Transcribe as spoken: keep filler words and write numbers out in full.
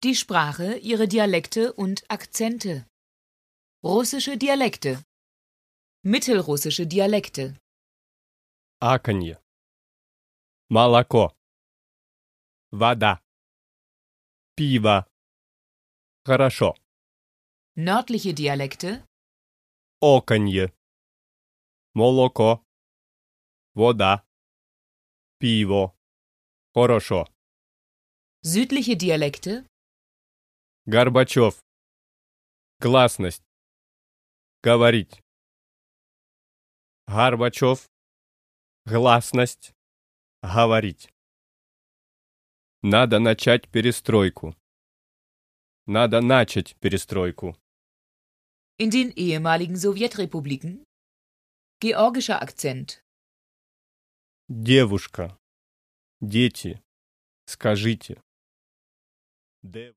Die Sprache, ihre Dialekte und Akzente. Russische Dialekte. Mittelrussische Dialekte. Аканье. Молоко. Вода. Пиво. Хорошо. Nördliche Dialekte. Оканье. Молоко. Вода. Пиво. Хорошо. Südliche Dialekte. Горбачев. Гласность. Говорить. Горбачев. Гласность. Говорить. Надо начать перестройку. Надо начать перестройку. In den ehemaligen Sowjetrepubliken. Georgischer Akzent. Девушка. Дети. Скажите. Дев-